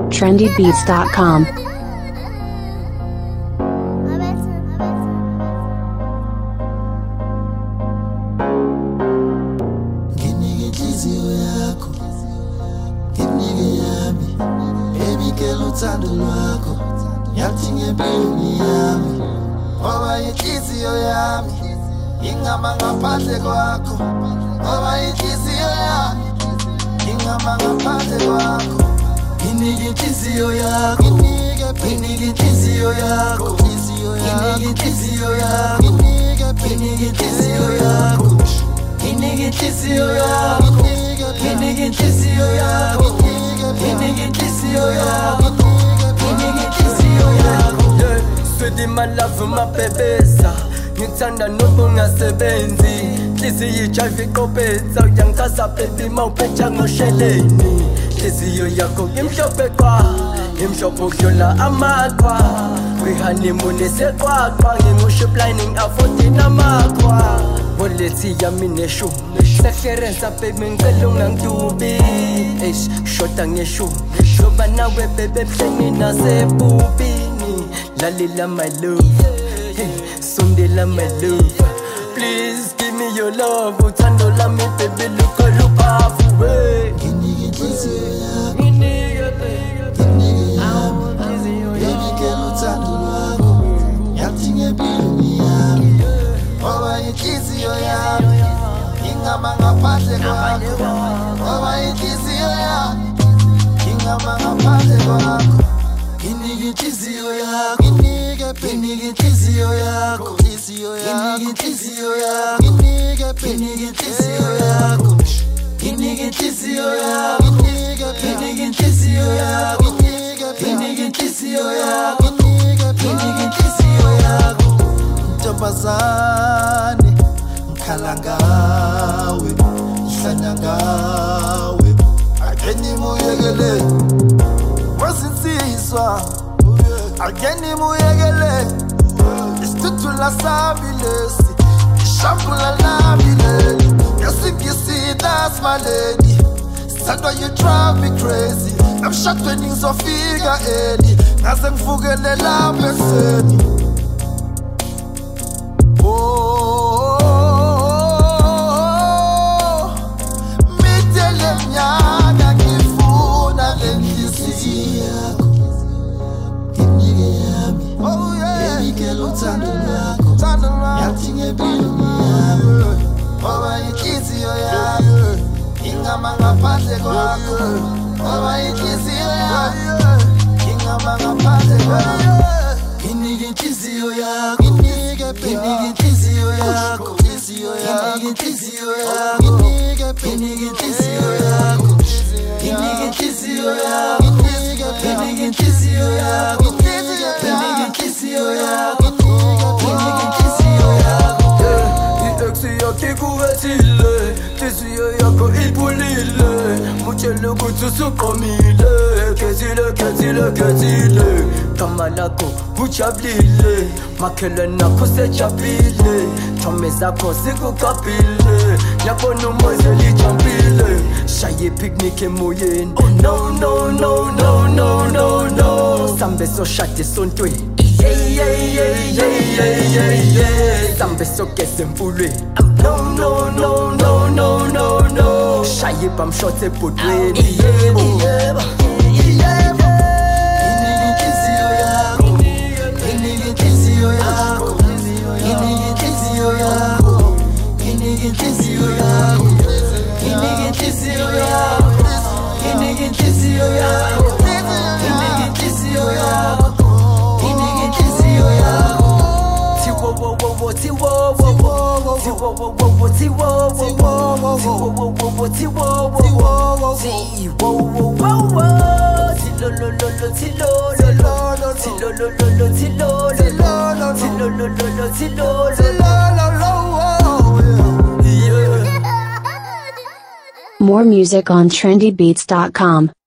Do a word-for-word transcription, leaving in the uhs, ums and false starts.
trendy beats dot com. Uthando lwakho yathi ngempilweni yami ngoba inhliziyo yami ingama ngaphandle kwakho ngoba inhliziyo yami ingama ngaphandle kwakho inike inhliziyo yakho inike inhliziyo yakho inike inhliziyo yakho inike inhliziyo yakho inike inhliziyo yakho inike inhliziyo yakho inike inhliziyo yakho Sweetie my love mabebeza ngithanda nobungasebenzi Nhliziyo ijive iqophetha uyangikaza baby mawuphetha ngosheleni Nhliziyo yakho ngimhlophe kwa ngimhlophe ukudlula amaqwa kwi-honeymoon eseqwaqwa nginguship lining afoti namakwa Bolethi yami neshumi Sekerenza baby ngicela ungangidubi Eish shoda ngeshumi Shoba nawe baby ebuhleni nasebubini Lalila my love hey, Sondela my love Please give me your love Uthando lami baby luka lupafu hey. Nginike inhliziyo yakho Nginike yami Baby girl uthando lwakho yathi ngempilweni yami ngoba inhliziyo yami ingama ngaphandle kwakho ngoba inhliziyo yami ingama ngaphandle kwakho inike inhliziyo yakho inike inhliziyo yakho inike inhliziyo yakho inike inhliziyo yakho inike inhliziyo yakho inike inhliziyo yakho inike inhliziyo yakho inike inhliziyo yakho ntombazane ngikhala ngawe ngihlanya ngawe ake nimuyekele wasinsizwa ake nimuyekele isithuthula sami lesi ishambula lami leli yasingisi that's my lady sithandwa you drive me crazy I'm shocked when ngizofika early ngaze ngivukele lapha ekuseni Uthando lwakho yathi ngempilweni yami ngoba inhliziyo yami ingama ngaphandle kwakho ngoba inhliziyo yami ingama ngaphandle kwakho inike inhliziyo yakho inike inhliziyo yakho inike inhliziyo yakho inike inhliziyo yakho inike inhliziyo yakho inike inhliziyo yakho inike inhliziyo yakho Kikuwethile, nhliziyo yakho ipulile Mutshela ukuthi usuqomile Khethile, khethile, khethile Gama lakho ujabulile Makhelwane akho sejabulile Thome zakho zikuqaphile Yabona umoya lijampile Shaye ipicnic emoyeni Oh no, no, no, no, no, no, no Sambe soshade esontweni Yeah, yeah, yeah, yeah, yeah, yeah, yeah Sambe sogeza emfulweni No, no, no, no, no, no, no Shaye bamshot ebhodweni Yebo, yebo Inike inhliziyo yakho Inike inhliziyo yakho Inike inhliziyo yakho Inike inhliziyo yakho Inike inhliziyo yakho Inike inhliziyo yakho Inike inhliziyo yakho Inike inhliziyo yakho Tiwo wo wo wo tiwo wo wo Tiwo wo wo wo tiwo wo wo Tiwo wo wo wo tiwo wo wo Tiwo wo wo wo Tilo lo lo lo tilo lo lo Tilo lo lo lo tilo lo lo Tilo lo lo lo tilo lo lo More music on trendy beats dot com.